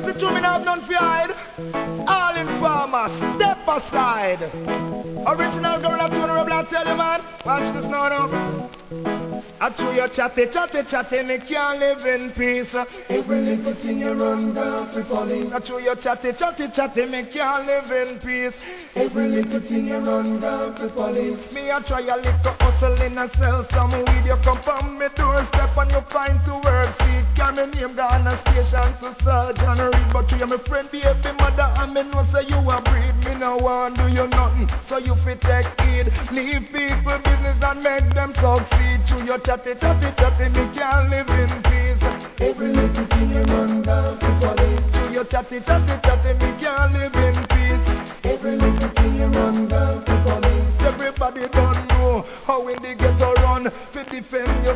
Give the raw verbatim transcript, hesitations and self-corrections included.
the two men have none for hide. All informers, step aside. Original girl of Tony Rebel, I tell you, man. Watch this now, now. I chew your chatty, chatty, chatty, me can't live in peace. Every little thing you run down for police. I chew your chatty, chatty, chatty, me can't live in peace. Every little thing you run down for police. Me I try a little hustle in a sell some weed. You come from me doorstep and you find to work. See, carry me name down a station to Sergeant Reed. But you my friend, baby mother, and me know say you a breed. Me no want do you nothing, so you fit take heed. Leave people business and make them succeed. Chew your chatty, chatty, chatty, me can't live in peace. Every little thing you run down for police. Chew your chatty, chatty, chatty, me can't live in peace. Every little thing you run down for police. Everybody don't know how in the ghetto run. Fi defend your